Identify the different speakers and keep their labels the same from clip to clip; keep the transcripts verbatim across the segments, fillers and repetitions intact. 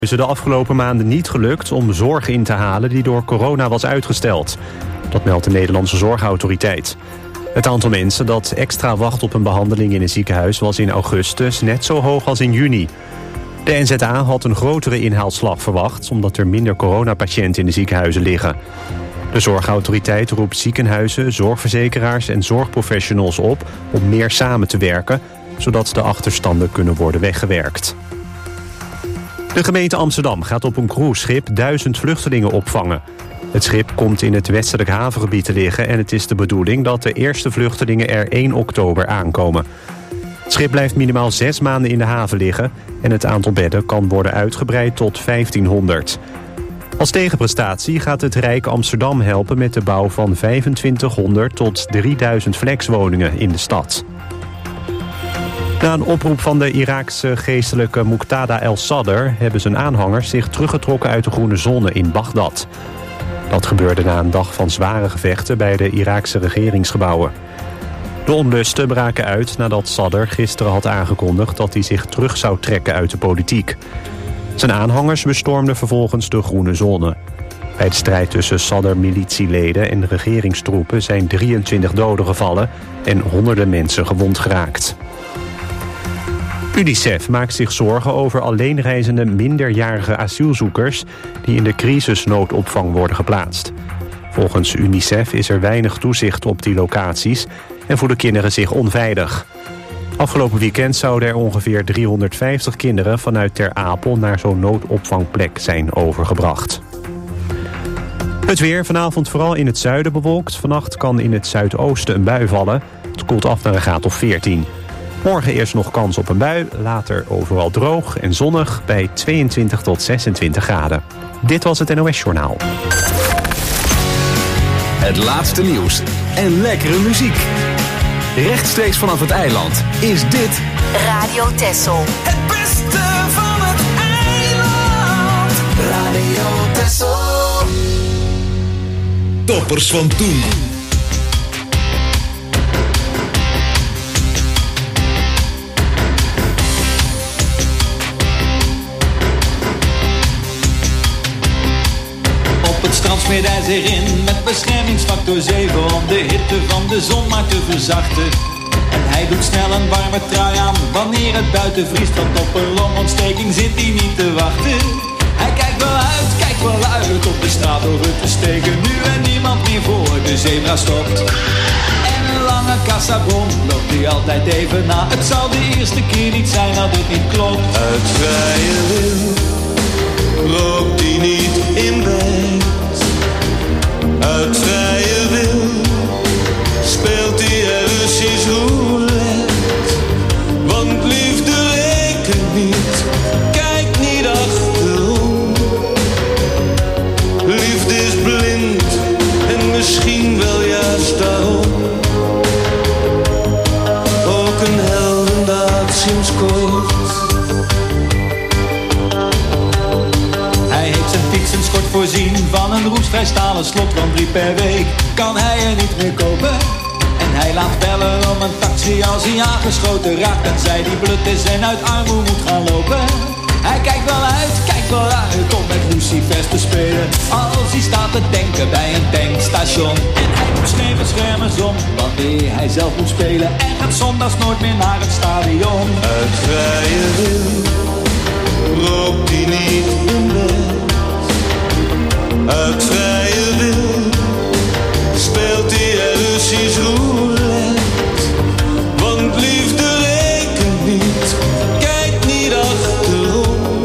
Speaker 1: is het de afgelopen maanden niet gelukt om zorg in te halen die door corona was uitgesteld. Dat meldt de Nederlandse Zorgautoriteit. Het aantal mensen dat extra wacht op een behandeling in een ziekenhuis was in augustus net zo hoog als in juni. De N Z A had een grotere inhaalslag verwacht, omdat er minder coronapatiënten in de ziekenhuizen liggen. De Zorgautoriteit roept ziekenhuizen, zorgverzekeraars en zorgprofessionals op om meer samen te werken, zodat de achterstanden kunnen worden weggewerkt. De gemeente Amsterdam gaat op een cruiseschip duizend vluchtelingen opvangen. Het schip komt in het westelijk havengebied te liggen en het is de bedoeling dat de eerste vluchtelingen er één oktober aankomen. Het schip blijft minimaal zes maanden in de haven liggen en het aantal bedden kan worden uitgebreid tot vijftienhonderd. Als tegenprestatie gaat het Rijk Amsterdam helpen met de bouw van vijfentwintighonderd tot drieduizend flexwoningen in de stad. Na een oproep van de Iraakse geestelijke Muqtada el-Sadr hebben zijn aanhangers zich teruggetrokken uit de groene zone in Bagdad. Dat gebeurde na een dag van zware gevechten bij de Iraakse regeringsgebouwen. De onlusten braken uit nadat Sadr gisteren had aangekondigd dat hij zich terug zou trekken uit de politiek. Zijn aanhangers bestormden vervolgens de groene zone. Bij de strijd tussen Sadr-militieleden en regeringstroepen zijn drieëntwintig doden gevallen en honderden mensen gewond geraakt. UNICEF maakt zich zorgen over alleenreizende minderjarige asielzoekers die in de crisisnoodopvang worden geplaatst. Volgens UNICEF is er weinig toezicht op die locaties en voelen kinderen zich onveilig. Afgelopen weekend zouden er ongeveer driehonderdvijftig kinderen vanuit Ter Apel naar zo'n noodopvangplek zijn overgebracht. Het weer, vanavond vooral in het zuiden bewolkt. Vannacht kan in het zuidoosten een bui vallen. Het koelt af naar een graad of veertien. Morgen eerst nog kans op een bui, later overal droog en zonnig bij tweeëntwintig tot zesentwintig graden. Dit was het N O S-journaal.
Speaker 2: Het laatste nieuws en lekkere muziek. Rechtstreeks vanaf het eiland is dit
Speaker 3: Radio Texel.
Speaker 4: Het beste van het eiland. Radio Texel.
Speaker 5: Toppers van toen.
Speaker 6: Op het strand smeert hij zich in met beschermingsfactor zeven om de hitte van de zon maar te verzachten. En hij doet snel een warme trui aan wanneer het buiten vriest, want op een longontsteking zit hij niet te wachten. Hij kijkt wel uit, kijkt wel uit op de straat over te steken, nu en niemand meer voor de zebra stopt. En een lange kassabon loopt hij altijd even na. Het zal de eerste keer niet zijn dat het niet klopt.
Speaker 7: Uit vrije wil rookt hij niet in bed. Uit vrije wil speelt hij er Russisch roulette. Want liefde rekent niet, kijk niet achterom. Liefde is blind en misschien wel juist daarom. Ook een heldendaad sinds kort.
Speaker 6: Hij heeft zijn fiets en schort voorzien van een roestvrij stalen slot, want drie per week kan hij er niet meer kopen. En hij laat bellen om een taxi als hij aangeschoten raakt, en zij die blut is en uit armoede moet gaan lopen. Hij kijkt wel uit, kijkt wel uit om met lucifers te spelen, als hij staat te denken bij een tankstation. En hij doet scheve schermen om wanneer hij zelf moet spelen, en gaat zondags nooit meer naar het stadion.
Speaker 7: Uit vrije wil rookt hij niet in bed. Uit vrije wil speelt hij er Russisch roulette. Want liefde rekent niet, kijk niet achterom.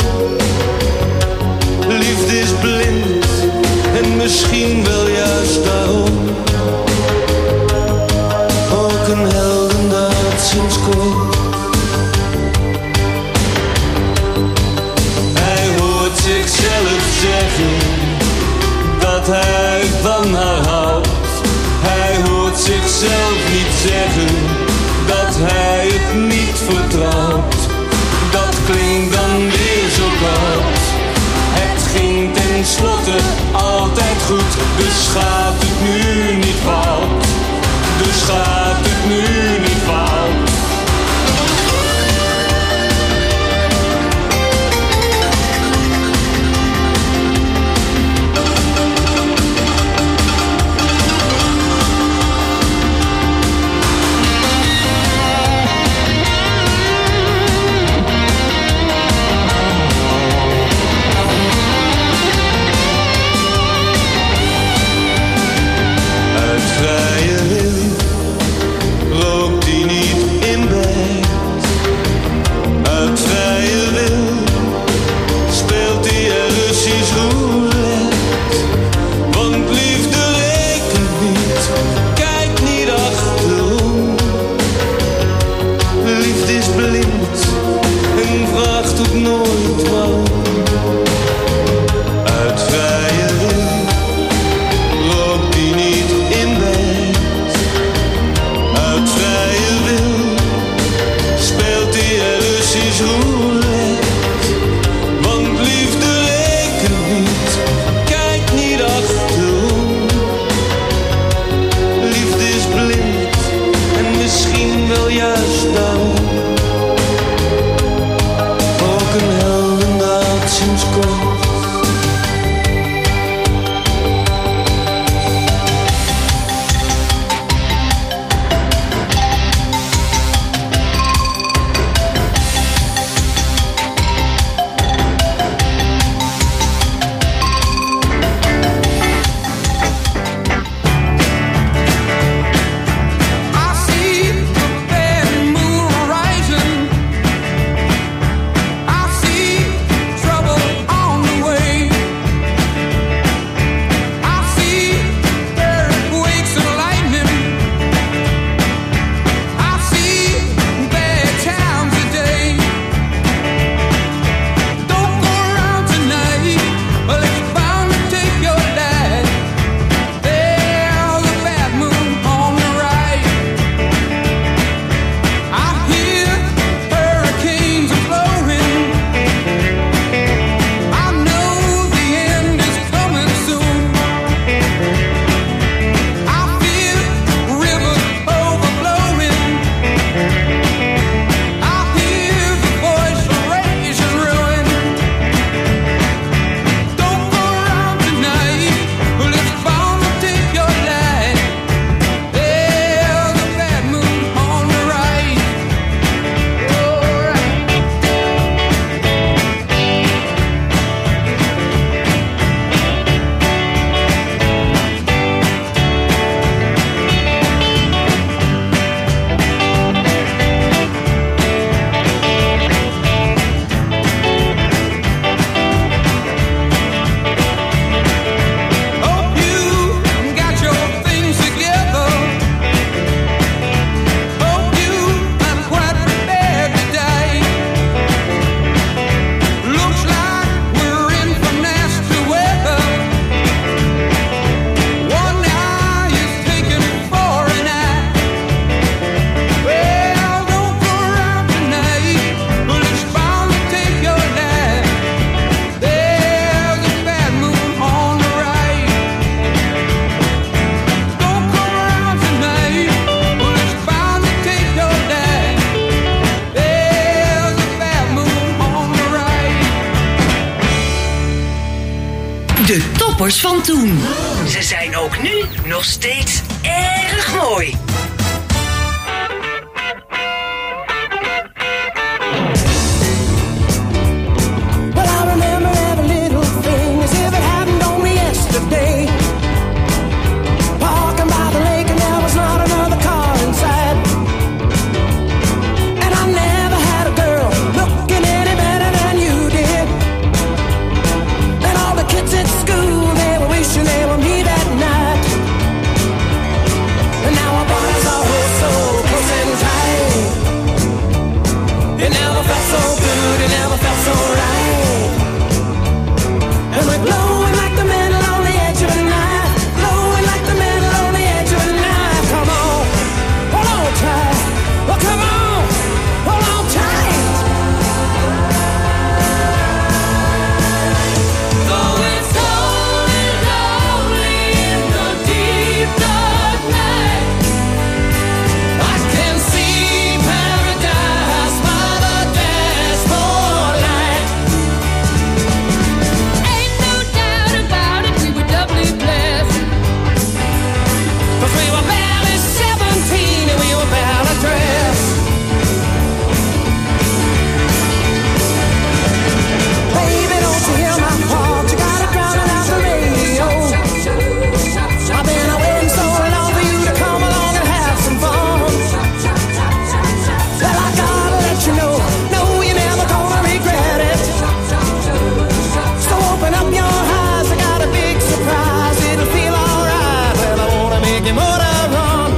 Speaker 7: Liefde is blind en misschien wel juist daarom. Ook een heldendaad sinds kort. Hij hoort zichzelf zeggen dat hij van haar houdt. Hij hoort zichzelf niet zeggen dat hij het niet vertrouwt. Dat klinkt dan weer zo koud. Het ging tenslotte altijd goed, dus gaat het nu niet fout. Dus gaat het nu niet fout.
Speaker 3: De toppers van toen. Ze zijn ook nu nog steeds erg mooi.
Speaker 5: Well, I remember every little thing as if it happened only yesterday. Parking by the lake and there was not another car inside. And I never had a girl looking any better than you did. And all the kids at school, they were wishing they were me that night. And now our bodies are oh so close and tight. It never felt so good, it never felt so right. And we're glowing like the metal on the edge of a knife. Glowing like the metal on the edge of a knife. Come on, hold on tight. Well, come on, hold on tight.
Speaker 4: Though it's cold and lonely in the deep dark night, I can see paradise by the dashboard light. Ain't no doubt about it, we were doubly blessed. 'Cause we were barely seventeen and we were barely dressed.
Speaker 5: Baby, don't you hear my heart? You gotta drown it out the radio. I've been waiting so long for you to come along and have some fun. Well, I gotta let you know, no, you're never gonna regret it. So open up your eyes, I got a big surprise. It'll feel alright. Well, I wanna make you motor run.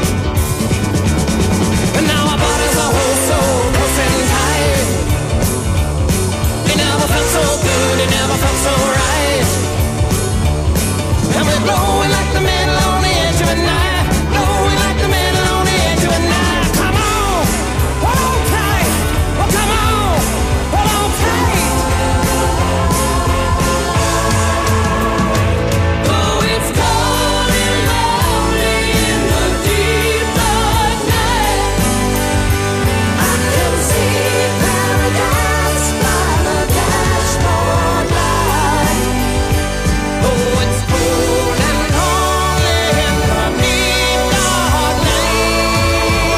Speaker 5: And now our bodies are oh so close and tight. It never felt so good, it never felt so right. And we're glowing like the metal on the edge of a knife. Glowing like the metal on the edge of a knife. Come on, hold on tight. Oh, come on, hold on tight.
Speaker 4: Though it's cold and lonely in the deep dark night,
Speaker 5: I can see paradise by the dashboard light.
Speaker 4: oh, it's cold and lonely in the deep dark night.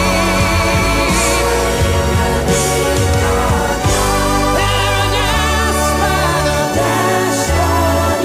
Speaker 5: Paradise by the dashboard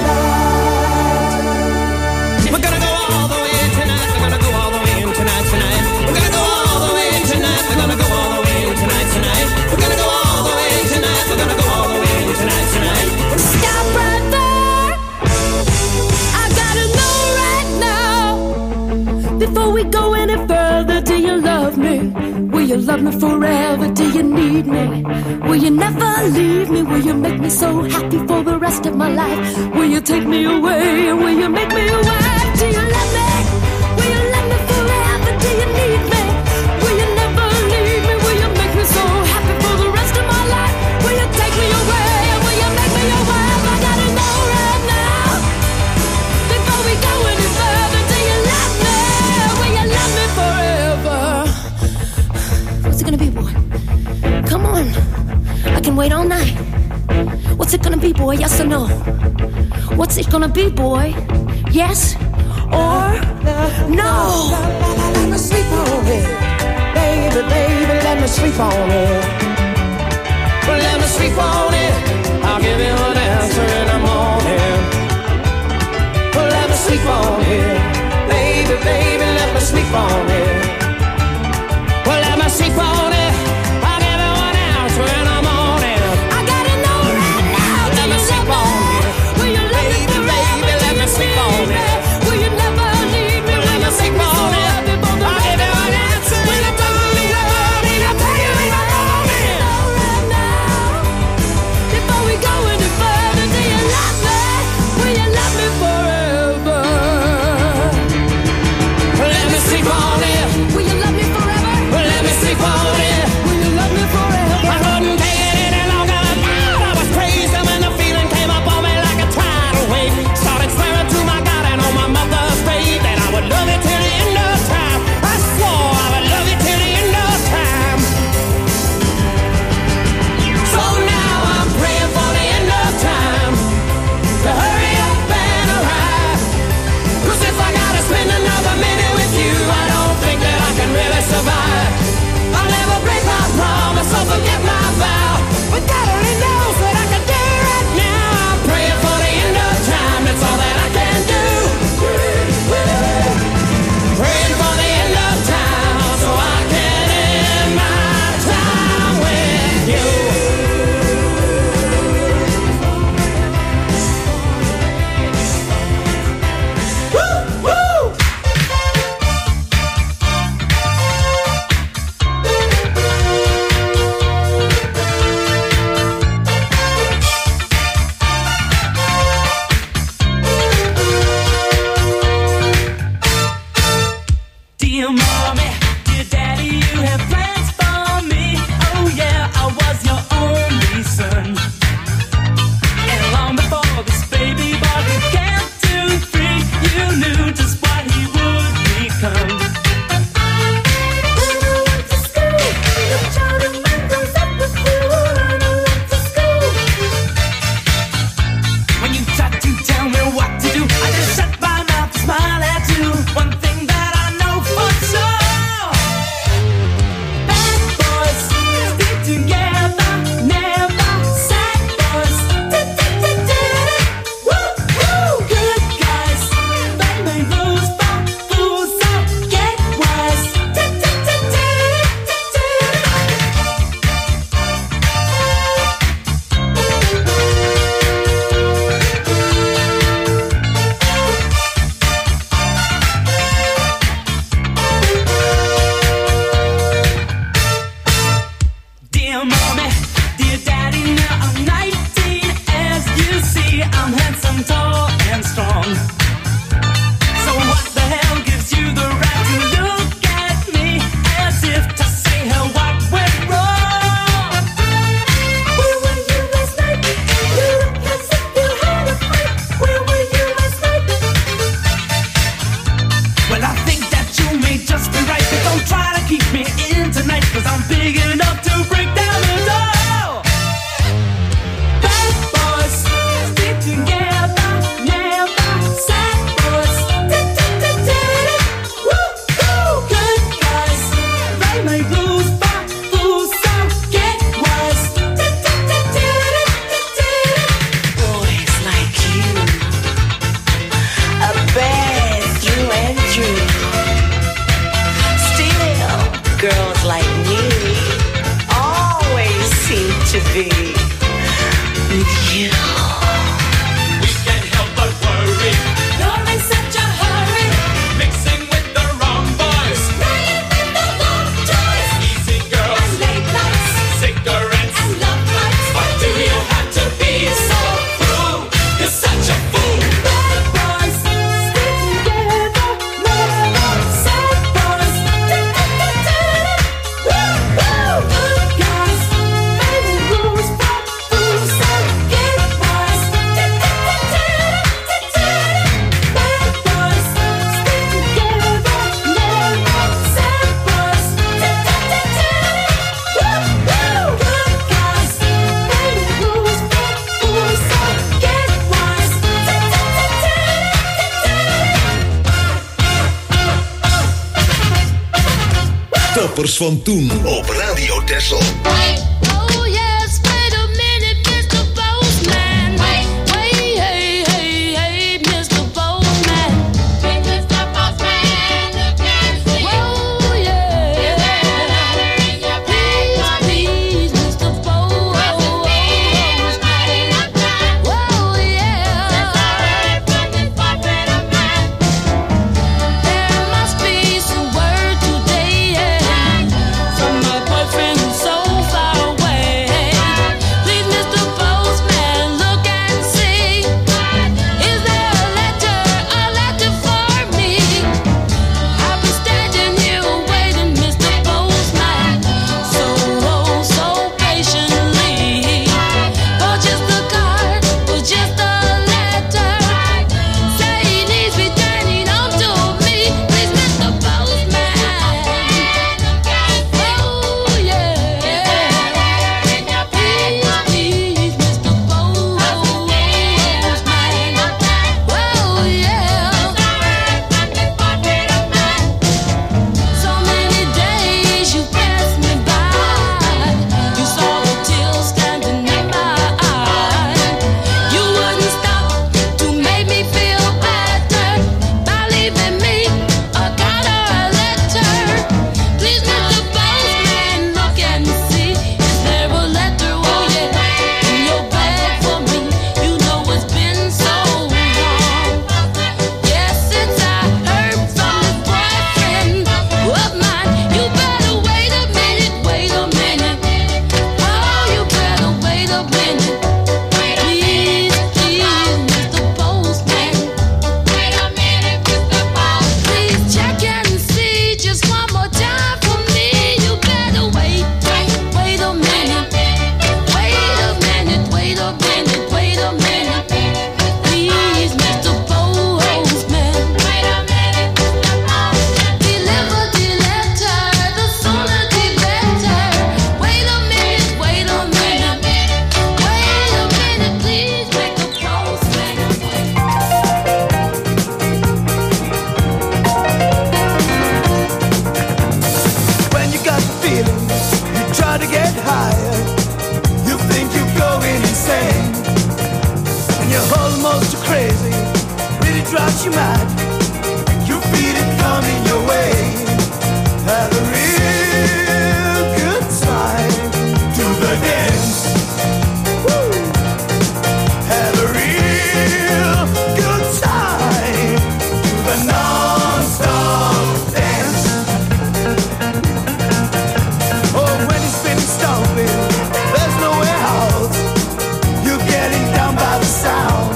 Speaker 5: light. We're gonna go all the way tonight. We're gonna go all the way in tonight, tonight. We're gonna go all the way tonight. We're gonna go all the way in tonight, tonight. We're gonna go all the way tonight. We're gonna go all the way in tonight, tonight.
Speaker 4: Stop right there. I gotta know right now.
Speaker 8: Before we go any further, do you love me? Will you love me forever? Do you need me? Will you never leave me? Will you make me so happy for the rest of my life? Will you take me away? Will you make me your wife? Do you love me? Will you love me forever? Do you need me? Will you never leave me? Will you make me so happy for the rest of my life? Will you take me away? Will you make me your wife? I gotta know right now. Before we go any further, do you love me? Will you love me forever? What's it gonna be, boy? Come on, I can wait all night. What's it gonna be, boy? Yes or no? What's it gonna be, boy? Yes or no?
Speaker 5: Let me sleep on it. Baby, baby, let me sleep on it. Let me sleep on it. I'll give you an answer in the morning. Let me sleep on it. Baby, baby, let me sleep on it. Well, let me sleep on it. I'll give you an answer in the morning.
Speaker 8: I gotta know right now.
Speaker 5: Let me sleep on it.
Speaker 8: Will you love me
Speaker 5: Baby,
Speaker 8: forever?
Speaker 5: baby, let me sleep on it.
Speaker 8: Will you never leave me?
Speaker 5: Let me sleep on it. I'll give you an answer in the morning. I'll tell you in the morning.
Speaker 8: Right now, before we go any further, do you love me? Will you love me forever?
Speaker 5: Let me sleep on it.
Speaker 9: me I'm handsome, tall, and strong. So what the hell gives you the right to look at me as if to say, hey, what went wrong?
Speaker 8: Where were you last night? You look as if you had a fight. Where were you last night?
Speaker 9: Well, I think that you may just be right, but don't try to keep me in tonight, cause I'm big enough to break down the door. Bad boys stick together, never sad boys. Woo, woo. Good guys, they make blues, but fools, so get wise.
Speaker 3: Boys like you are bad through and through. Still, girls like me always seem to be with you.
Speaker 7: We can't help but worry,
Speaker 8: You're in such a hurry.
Speaker 7: mixing with the wrong boys.
Speaker 8: Playing with the wrong toys.
Speaker 7: Easy girls,
Speaker 8: And late nights.
Speaker 7: cigarettes.
Speaker 8: And love fights.
Speaker 7: Why do you have to be so cruel? You're such a fool.
Speaker 8: Bad boys stick together, never sad boys. Woo, woo. Good guys, baby rules, but fools, so get wise. Bad boys stick together, never sad boys. Woo, woo. Good guys, baby rules, but fools, so get wise.
Speaker 10: Toppers van toen op Radio Texel.
Speaker 8: Oh yes, wait a minute, mister Postman. Wait, wait, hey, hey, hey, mister Postman. Hey, mister Postman, look and see. Oh yeah. Is there a letter in your bag for me? Please, mister Postman. Oh yeah. Since I heard from this portrait of mine, there must be some word today, yeah, from my boyfriend who's so far away. Please, mister Postman, look and see. Is there a letter, a letter for me? I've been standing here waiting, mister Postman, so, oh, so patiently. For just a card, for just a letter. Say he needs returning home to me. Please, mister Postman. Oh yeah. Please, please, mister Postman. Oh yeah. So many days you passed me by. You saw the tears standing in my eye. You wouldn't stop to make me feel better by leaving me a card or a letter. Please, mister Postman, look and see. Is there a letter, oh yeah, in your bag for me? You know it's been so long. Yes, since I heard from this boyfriend of mine. You better wait a minute, wait a minute. Oh, you better wait a minute. Please, please, mister Postman. Wait a minute, mister Postman. Please check and see just one more time for me. You better wait, wait, wait a minute. Wait a minute, wait a minute, wait a minute. Please, mister Postman. Wait a minute, mister Postman. Deliver the letter, the sooner the better. Wait a minute, wait a minute. Wait a minute, please, make the postman wait.
Speaker 5: When you got the feeling, you try to get higher. You think you're going insane, and you're almost crazy. Really drives you mad. You feel it coming your way. Have a real good time to the dance. Woo! Have a real good time to the non-stop dance. Oh, when it's been stomping, there's nowhere out. You're getting down by the sound.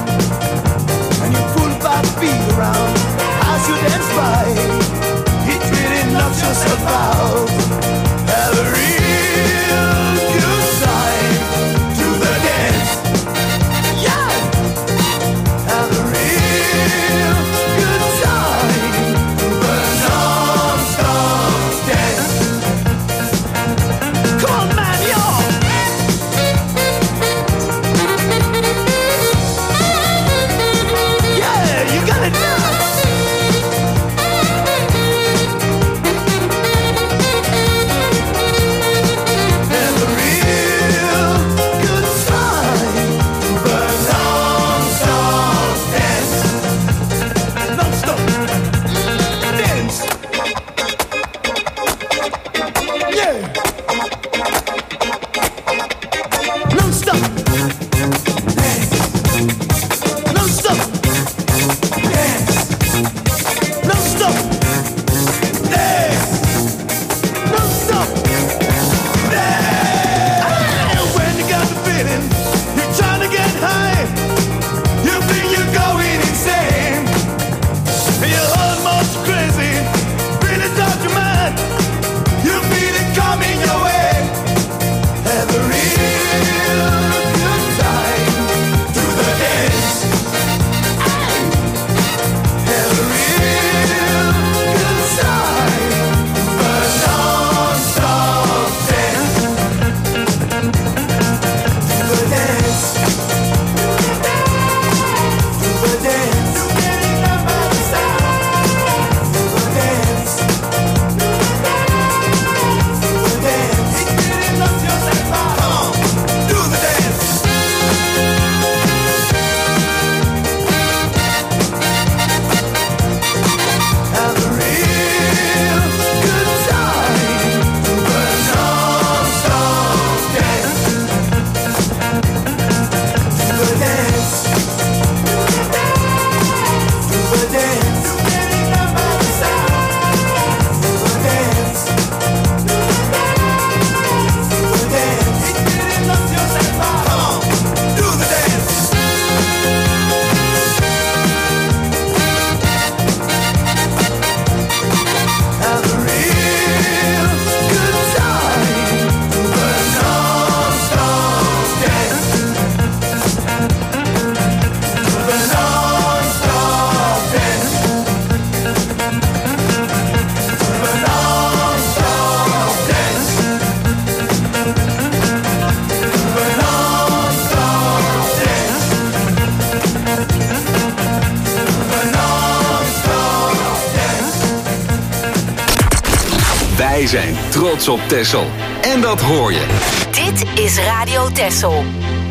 Speaker 2: Wij zijn trots op Texel. En dat hoor je.
Speaker 3: Dit is Radio Texel.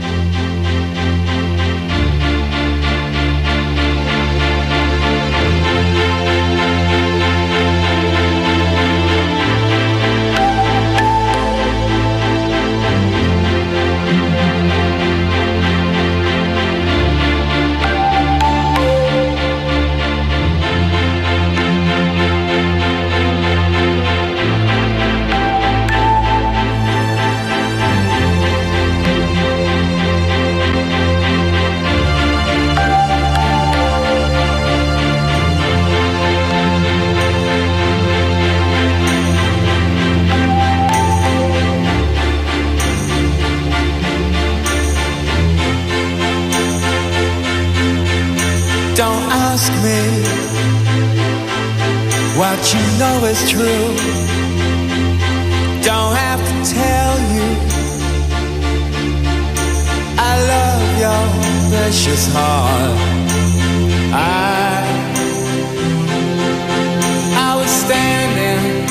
Speaker 5: Don't ask me what you know is true. Don't have to tell you I love your precious heart. I I was standing,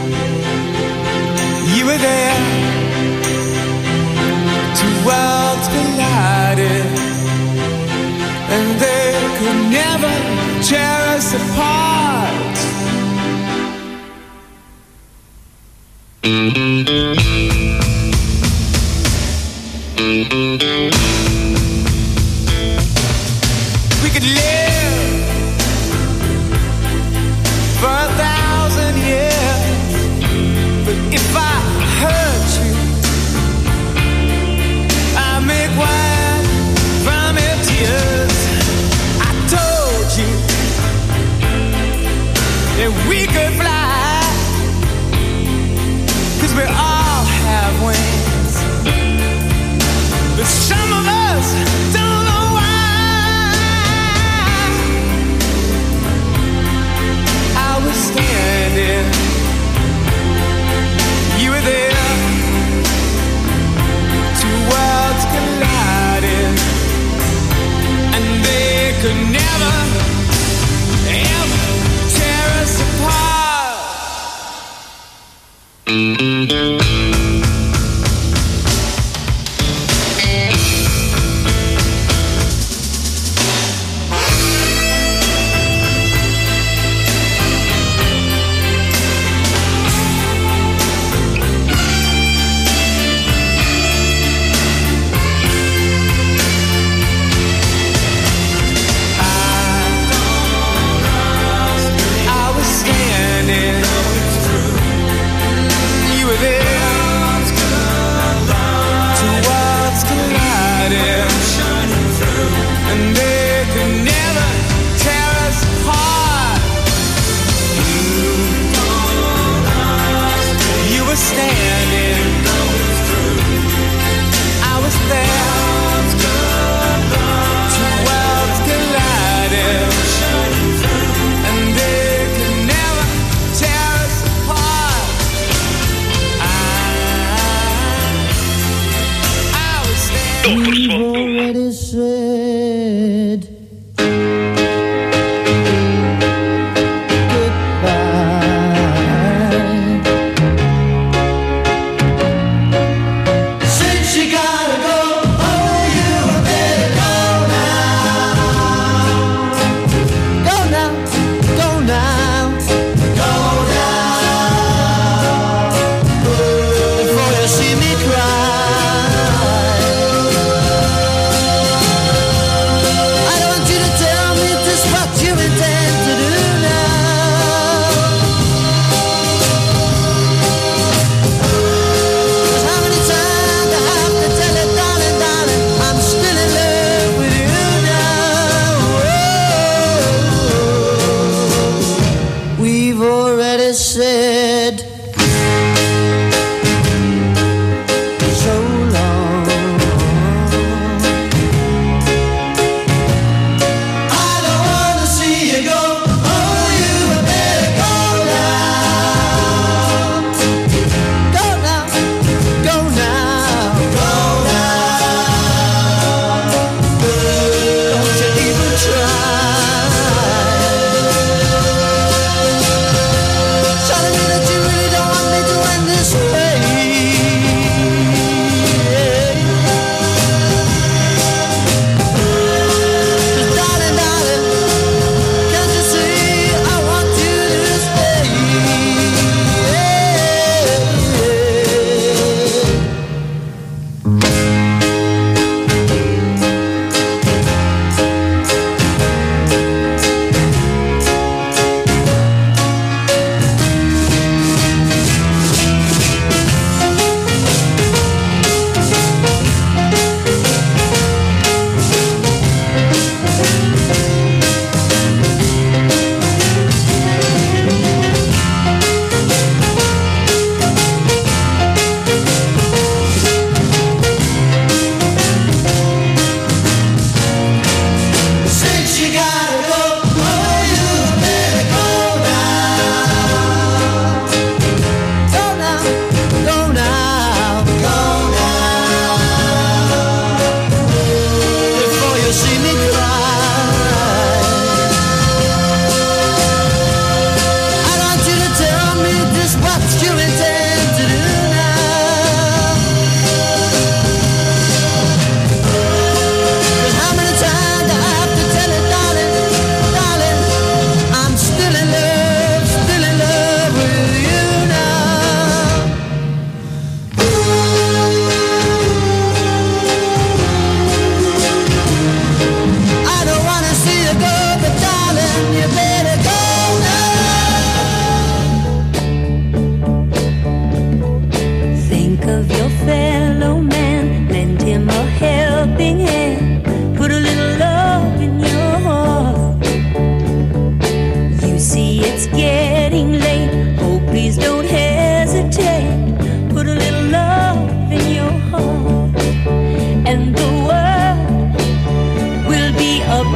Speaker 5: you were there. Two worlds collided, and they could never tear us apart. We could live for a thousand years, but if I hurt you, I make wine from your tears. That we could fly, 'cause we all have wings, but some of us don't know why. I was standing, you were there. Two worlds collided, and they could never, ever tear us apart.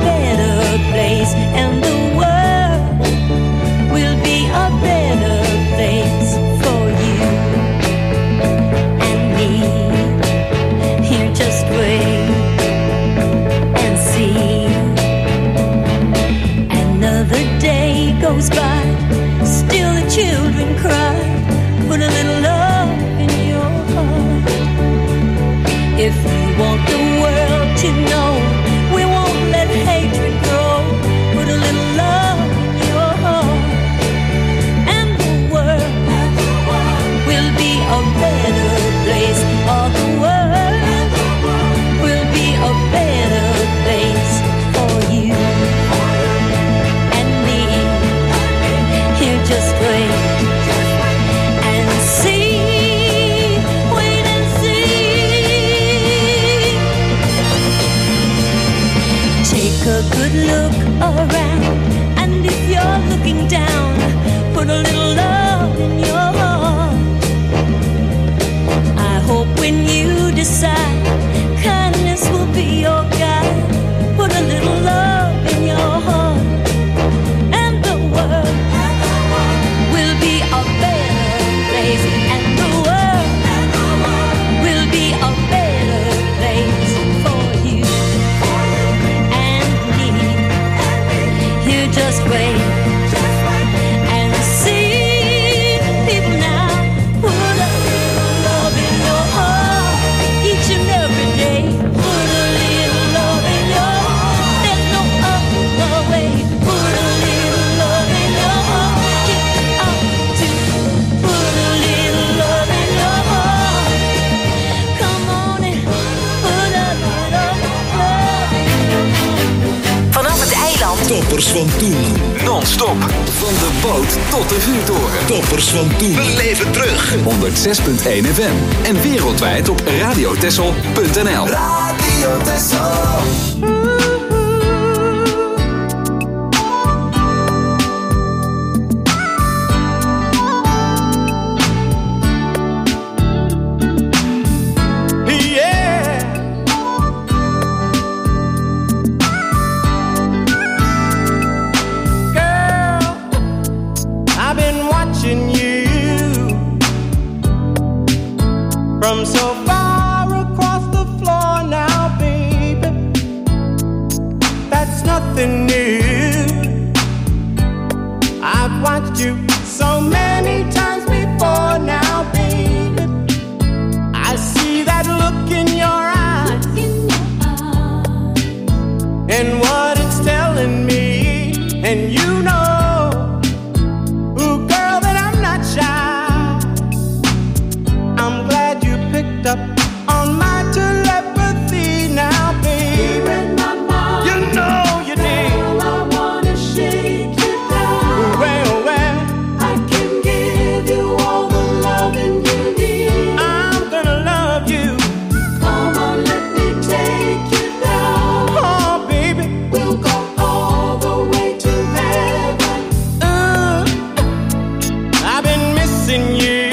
Speaker 11: better place, and the world will be a better place for you and me. Here, just wait and see. Another day goes by, still the children cry. Put a little love in your heart. If you want the world to know, we won't let hatred grow. Put a little love in your heart, and the world will be a better place. All the world will be a better place for you and me. Here, just wait and see. Wait and see. Take a good look around, and if you're looking down, put a little love in your heart. I hope when you decide, kindness will be your guide. Put a little love in your heart, and the world will be a better place, and the world will be a better place for you and me. Here, just wait and see. People now, put a little love in your heart each and every day. Put a little love in your heart. There's no other way. Put a little love in your heart. Get out to put a little love in your heart. Come on and put a little love.
Speaker 3: Vanaf het eiland.
Speaker 10: Toppers van toen.
Speaker 2: Non-stop. Van de boot tot de vuurtoren.
Speaker 10: Toppers van toen. Beleef het terug.
Speaker 2: honderdzes punt één F M. En wereldwijd op radiotessel punt n l.
Speaker 5: Radio Tessel. Yeah. Girl, I've been watching you from so far across the floor now, baby. That's nothing new. I've watched you so many times before now, baby. I see that look in your eyes and what it's telling me. And you know, ooh, girl, that I'm not shy. I'm glad you picked up on my telepathy now, baby. You know you did.
Speaker 9: Girl, I wanna shake you down.
Speaker 5: Well, well,
Speaker 9: I can give you all the loving you need.
Speaker 5: I'm gonna love you.
Speaker 9: Come on, let me take you down.
Speaker 5: Oh, baby.
Speaker 9: We'll go all the way to heaven.
Speaker 5: Uh, I've been missing you.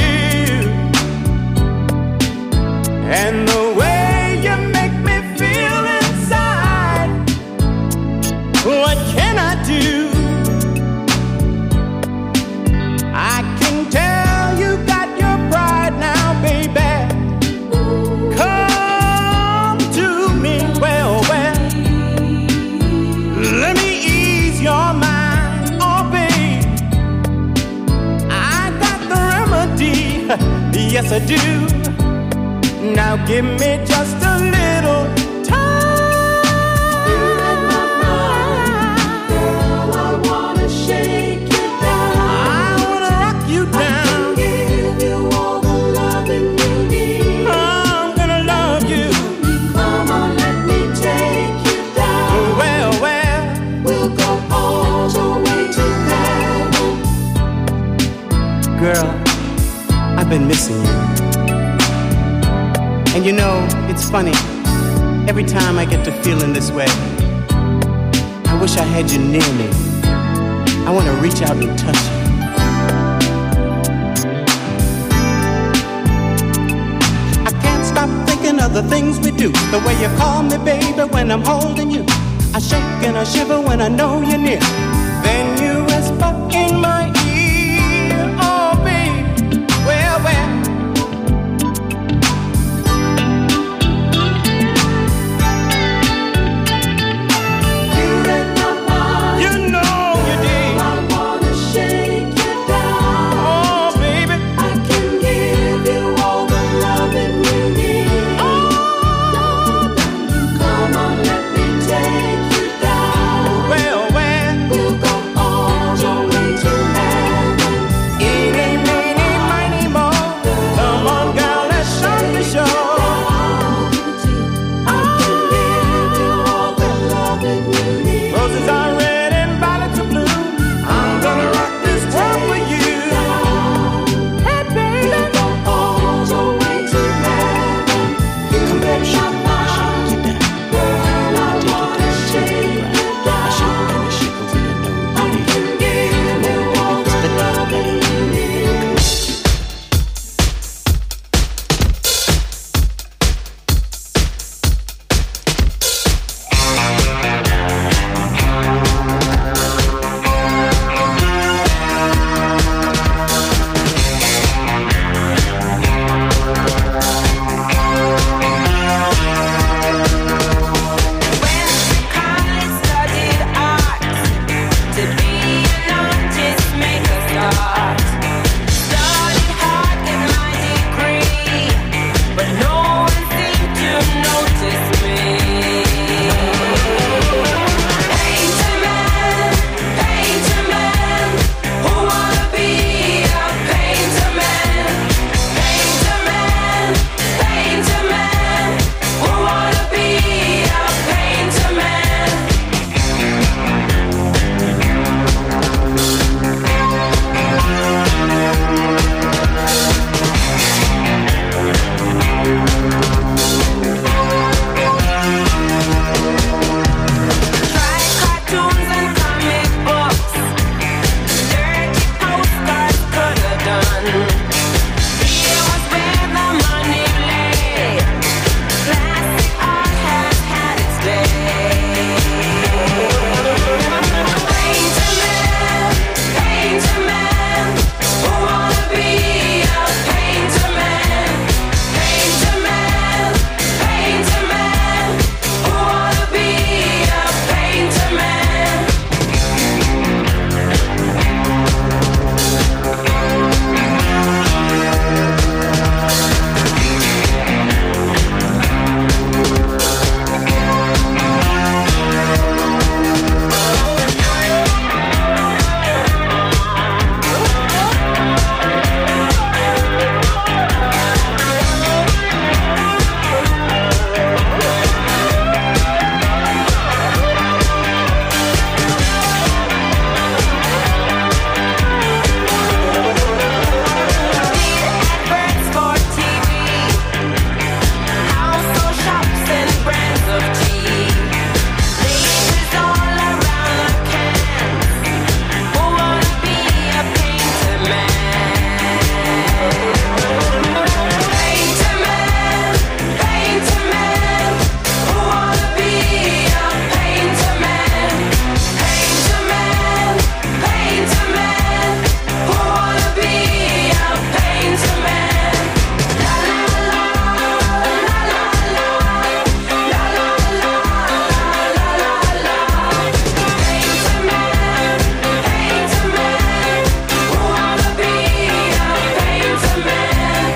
Speaker 5: And the way you make me feel inside. What can I do? I can tell you got your pride now, baby. Come to me, well, well. Let me ease your mind, oh, babe. I got the remedy, yes I do. Now give me just a little time.
Speaker 9: You're in my mind. Girl, I wanna shake you down.
Speaker 5: I wanna rock you
Speaker 9: I can
Speaker 5: down.
Speaker 9: give you all the loving you need.
Speaker 5: I'm gonna love you.
Speaker 9: Come on, let me take you down.
Speaker 5: Well, well,
Speaker 9: We'll go all the way to heaven.
Speaker 5: girl, I've been missing you. And you know, it's funny. Every time I get to feeling this way, I wish I had you near me. I want to reach out and touch you. I can't stop thinking of the things we do. The way you call me, baby, when I'm holding you. I shake and I shiver when I know you're near. Then you whisper in my ear, oh baby, well, well. You read my mind, you know you did. I wanna shake you down, oh baby. I can give you all the loving you need. Oh, come on, let me take you down. Well, well, we'll go all the way to heaven. Eeny, meeny, miny, mo. Come on, girl, let's start the show. I can give you all the loving you need. Roses are red and violets are blue. I'm gonna rock this world for you. Hey, baby, we'll go all the way to heaven. Come back, shake my mind. Girl, I wanna shake you down. I can give you all the loving you need.
Speaker 12: Studied art to be an artist, make a start. Studied hard, get my degree, but no one seemed to notice me. Painter man, painter man, who wanna be a painter man? Painter man, painter man, who wanna be a painter man? Try cartoons and comic books. Dirty postcards could have done. Here was where the money lay. Classic art has had its day. Painter man, painter man, who wanna be a painter man? Painter man, painter man, who wanna be a painter man? Adverts for T V, household shops and brands of tea. Ladies all around the cans, who wanna be a painter man? Painter man, painter man, who wanna be a painter man? Painter man, painter man, who wanna be a painter man? La la la, la la la, la la la, la la la. Painter man, painter man, who wanna be a painter man?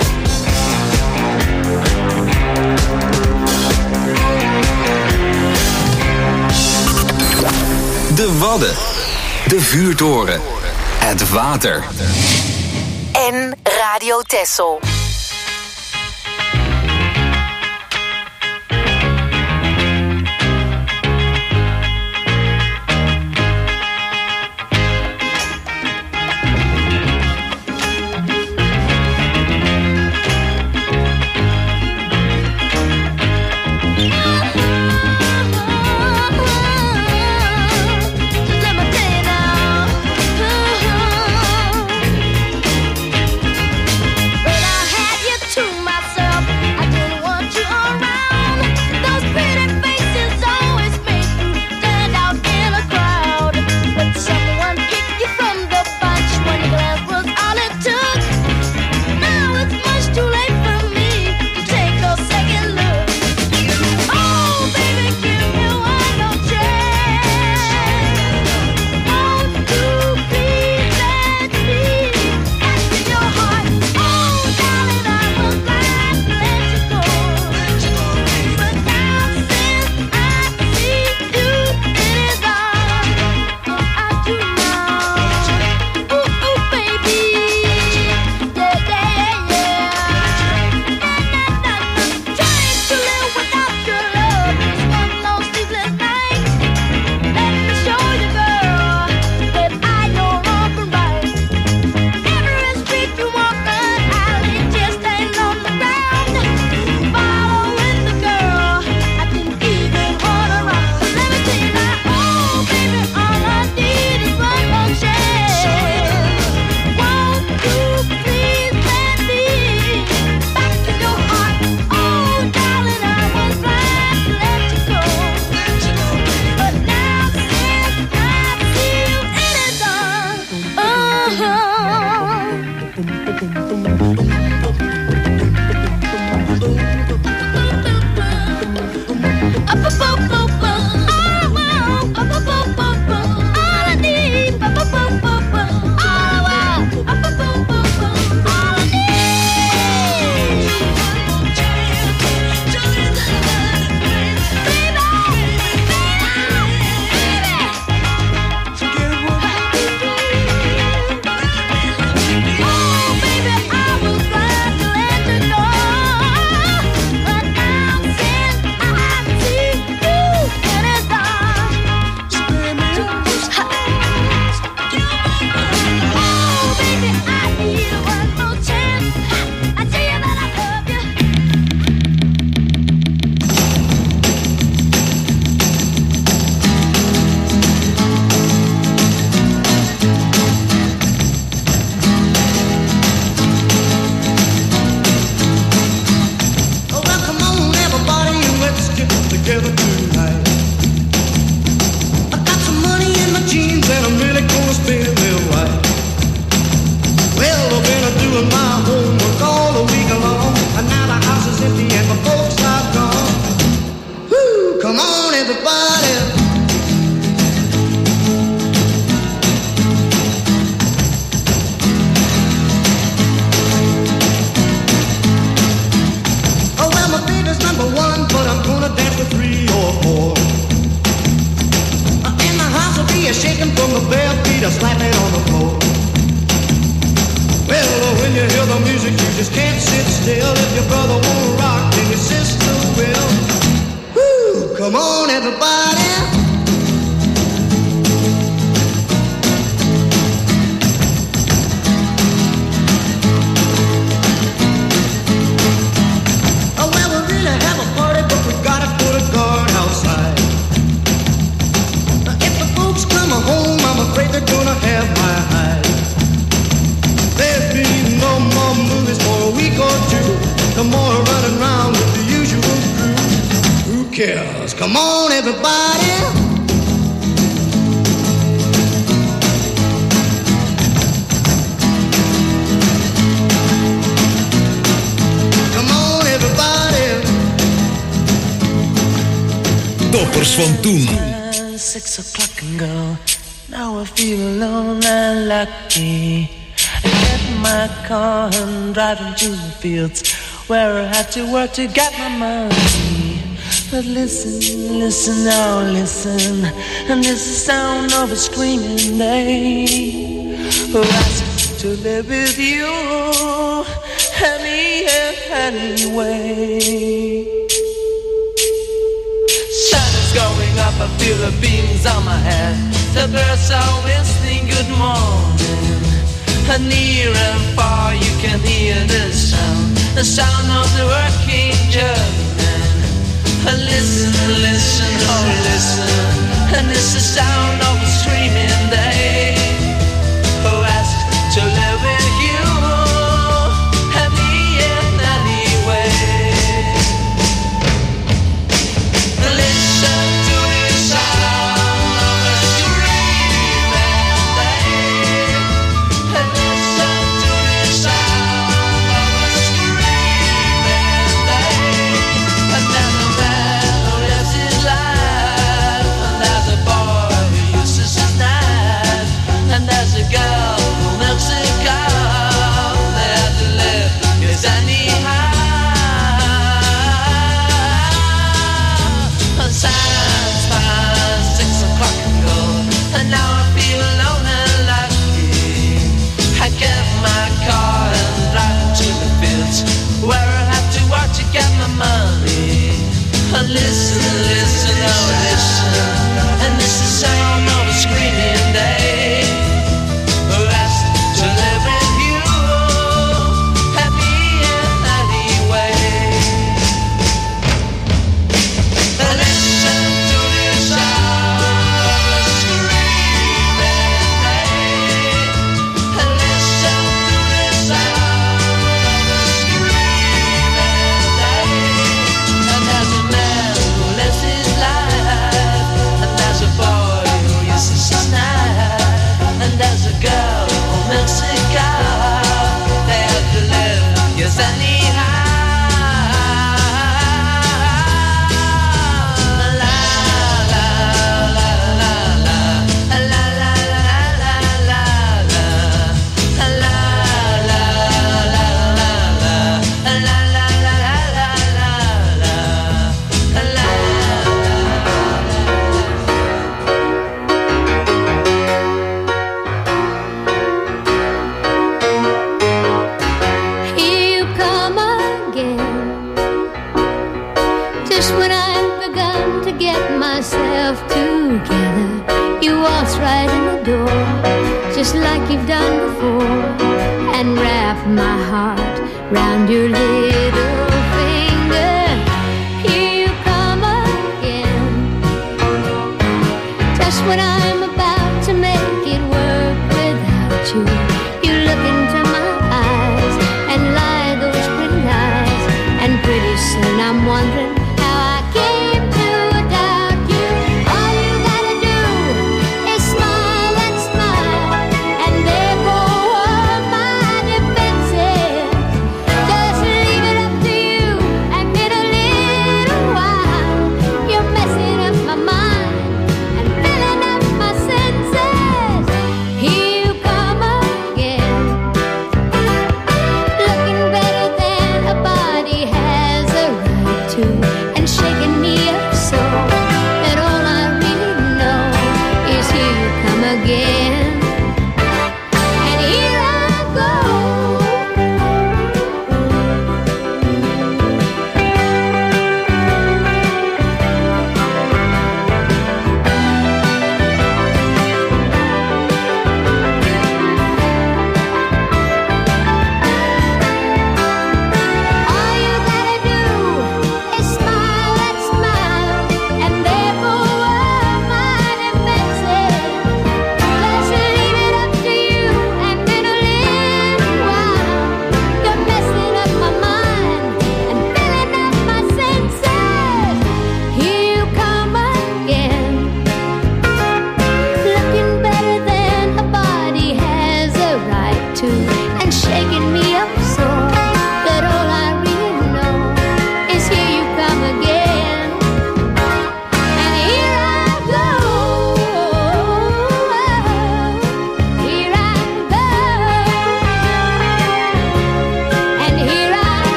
Speaker 2: De Wadden. De Vuurtoren. Het water.
Speaker 3: En Radio Texel.
Speaker 8: Let me play it now. When I
Speaker 5: you're shaking from the bare feet or slapping on the floor. Well, when you hear the music, you just can't sit still. If your brother won't rock, then your sister will. Woo! Come on, everybody. Oh, well, we really have a party, but we gotta put a guard outside. If the folks come home, I'm afraid they're gonna have my hide. There'll be no more movies for a week or two. No more running around with the usual crew. Who cares? Come on, everybody. Come on, everybody.
Speaker 10: Toppers van toen.
Speaker 9: Six o'clock and go. Now I feel alone and lucky. I get in my car and drive into the fields where I had to work to get my money. But listen, listen, now listen, and this is the sound of a screaming day who asks to live with you any anyway. Sun is going up, I feel the beams on my head. The birds are whistling good morning. And near and far you can hear the sound, the sound of the working German. And listen, listen, oh listen, and it's the sound of a screaming day who asks to live with you any and anyway. Listen to the sound of a screaming day. Listen to the sound of a screaming day. Another man who lives his life, and there's a boy who uses his knife, and there's a girl who milks a cow. They have to live, yes anyhow. Signs past six o'clock ago, and now I feel alone and lucky. I get my car and drive to the fields where I have to work to get my money. And listen, listen, oh listen, and this is the sound of a screaming day who asks to live with you happy and anyway. Listen to the sound of a screaming day. Listen to the sound of a screaming day. And there's a man who lives his life, and there's a boy who uses his knife, and there's a girl who milks a cow. They have to live, yes anyhow.
Speaker 8: Here you come again, just when I've begun to get myself together. You waltz right in the door, just like you've done before, and wrap my heart round your little finger. Here you come again, just when I'm about to make it work without you. You look into my eyes and lie those pretty lies, and pretty soon I'm wondering how I came to doubt you. All you gotta do is smile and smile, and there go all my defenses. Just leave it up to you, and in a little while you're messing up my mind and filling up my senses. Here you come again,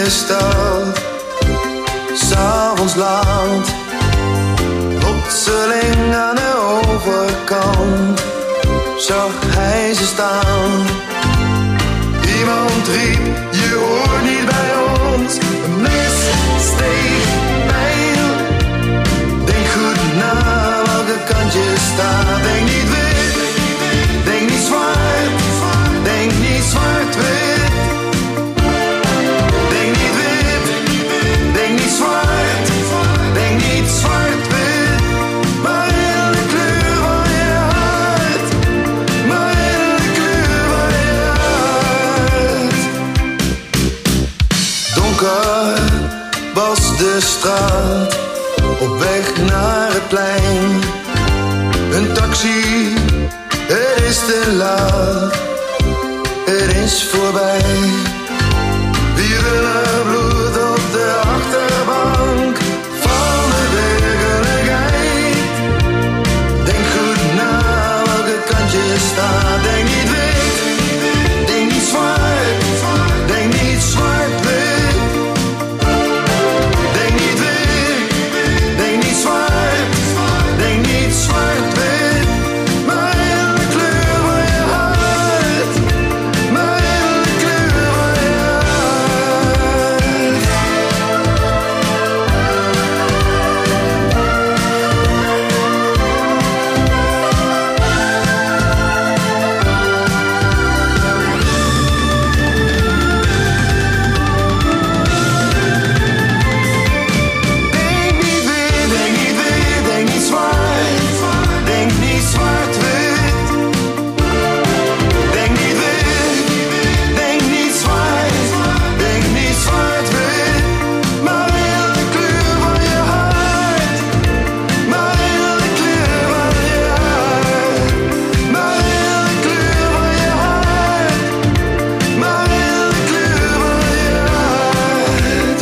Speaker 13: de stad, 's'avonds laat. Plotseling aan de overkant zag hij ze staan. Iemand riep, je hoort niet bij ons. Een mes steekt pijl. Denk goed na welke kant je staat. Denk niet wit, denk niet zwart. Denk niet zwart-wit. Denk niet wit, denk niet zwart. Denk niet zwart-wit. Maar in de kleur van je hart. Maar in de kleur van je hart. Donker was de straat, op weg naar het plein. Een taxi, het is te laat. Het is voorbij. Wierenend bloed op de achterbank van de werkelijkheid. Denk goed na welke kant je staat. Denk niet wit, denk niet zwart. Denk niet zwart-wit. Denk niet wit, denk niet zwart. Denk niet zwart-wit. Maar in de kleur van je hart. Maar in de kleur van je hart. Denk niet wit, denk niet wit, denk niet zwart. Denk niet zwart-wit. Denk niet wit, denk niet zwart. Denk niet zwart-wit. Maar in de kleur van je hart. Maar in de kleur van je hart. Maar in de kleur van je hart. Maar in de kleur van je hart.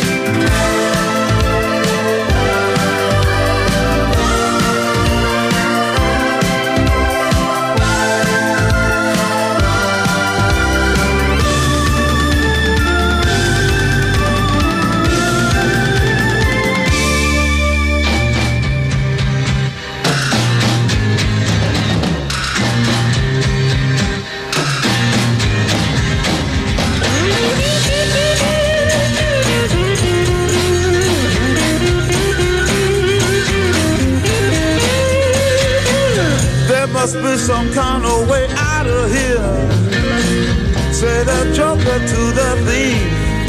Speaker 14: There must be some kind of way out of here. Say the joker to the thief.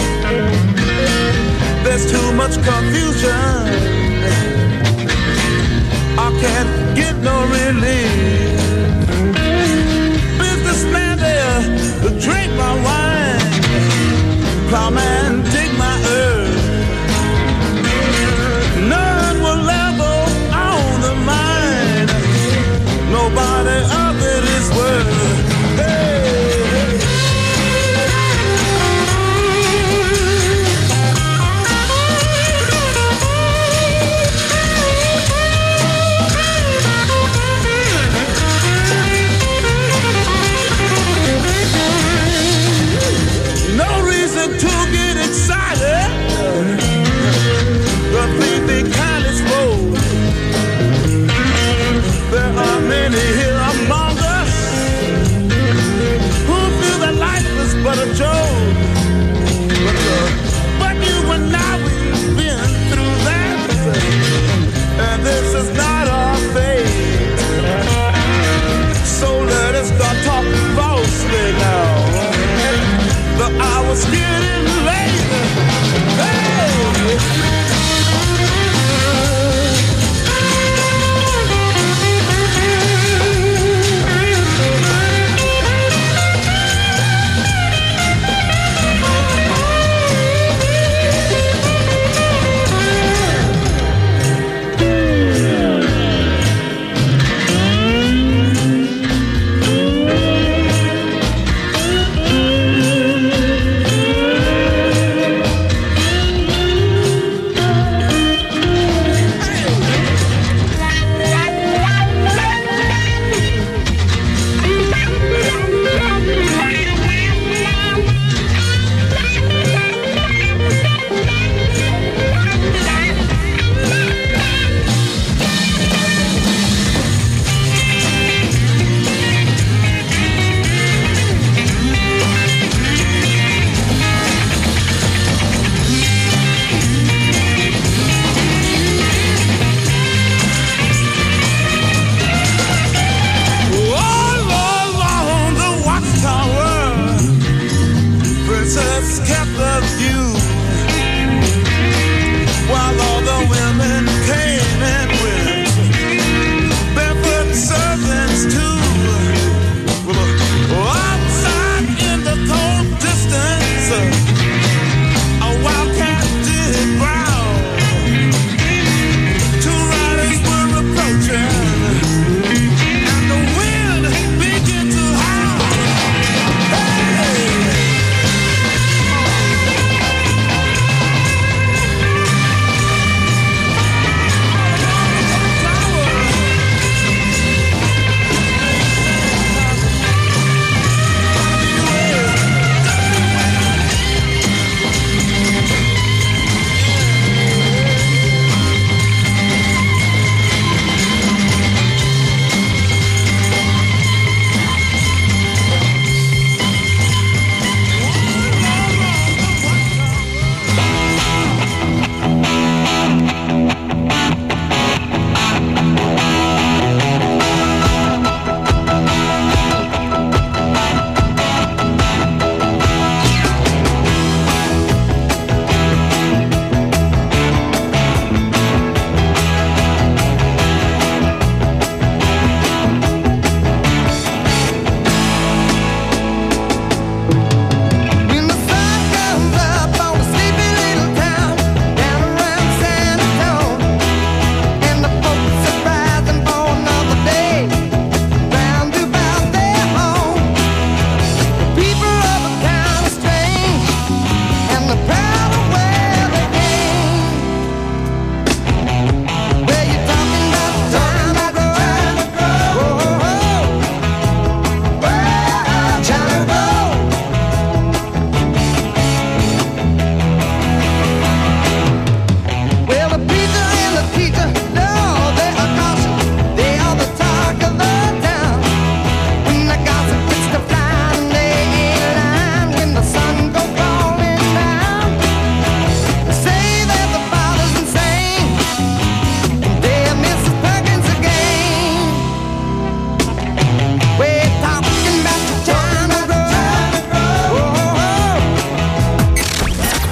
Speaker 14: There's too much confusion. I can't get no relief. Businessman there, drink my wine. Plowman, dig my earth. None will ever own the mine. Nobody of it is worth. Hey, hey.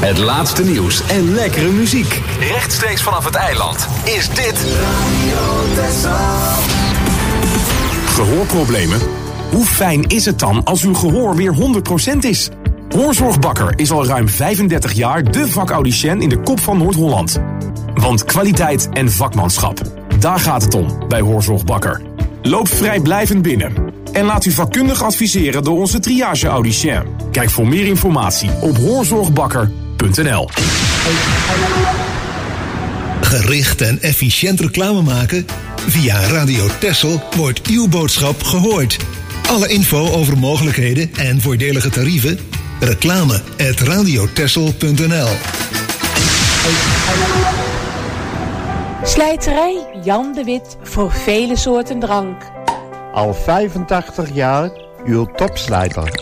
Speaker 2: Het laatste nieuws en lekkere muziek. Rechtstreeks vanaf het eiland is dit
Speaker 15: Gehoorproblemen? Hoe fijn is het dan als uw gehoor weer honderd procent is? Hoorzorgbakker is al ruim vijfendertig jaar de vakaudiënt in de kop van Noord-Holland. Want kwaliteit en vakmanschap, daar gaat het om bij Hoorzorgbakker. Loop vrijblijvend binnen en laat u vakkundig adviseren door onze triage-audicien. Kijk voor meer informatie op hoorzorgbakker punt n l.
Speaker 10: Gericht en efficiënt reclame maken? Via Radio Texel wordt uw boodschap gehoord. Alle info over mogelijkheden en voordelige tarieven? Reclame at radiotexel punt n l.
Speaker 16: Slijterij Jan de Wit voor vele soorten drank.
Speaker 17: Al vijfentachtig jaar uw topslijter.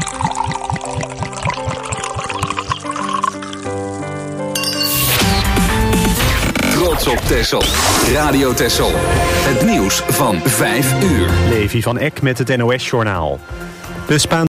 Speaker 2: Trots op Texel. Radio Texel. Het nieuws van vijf uur.
Speaker 1: Levi van Eck met het N O S-journaal. De Spaanse